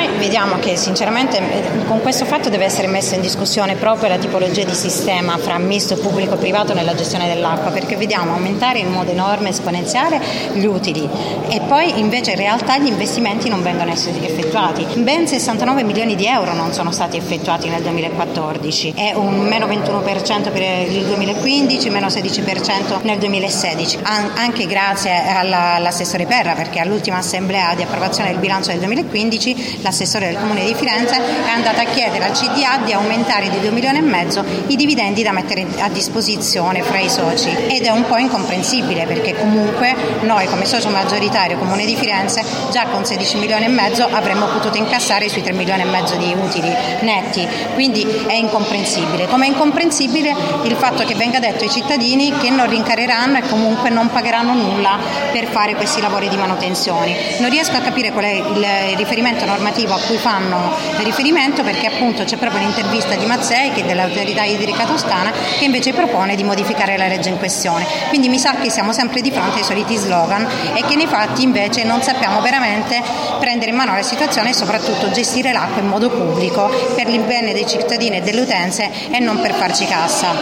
vediamo che sinceramente con questo fatto deve essere messa in discussione proprio la tipologia di sistema fra misto pubblico e privato nella gestione dell'acqua, perché vediamo aumentare in modo enorme, esponenziale gli utili e poi invece in realtà gli investimenti non vengono effettuati. Ben 69 milioni di euro non sono stati effettuati nel 2014, è un meno 21% per il 2015, meno 16% nel 2016, anche grazie all'assessore Perra, perché all'ultima assemblea di approvazione del bilancio del 2015 l'assessore del Comune di Firenze è andato a chiedere al CDA di aumentare di 2,5 milioni i dividendi da mettere a disposizione fra i soci, ed è un po' incomprensibile perché comunque noi come socio maggioritario Comune di Firenze già con 16,5 milioni avremmo potuto incassare sui 3,5 milioni di utili netti, quindi è incomprensibile. Come è incomprensibile il fatto che venga detto ai cittadini che non rincareranno e comunque non pagheranno nulla per fare questi lavori di manutenzione. Non riesco a capire qual è il riferimento normativo a cui fanno riferimento, perché appunto c'è proprio l'intervista di Mazzei, che è dell'autorità idrica toscana, che invece propone di modificare la legge in questione. Quindi mi sa che siamo sempre di fronte ai soliti slogan e che nei fatti invece non sappiamo veramente prendere in mano la situazione e soprattutto gestire l'acqua in modo pubblico per il bene dei cittadini e delle utenze e non per farci cassa.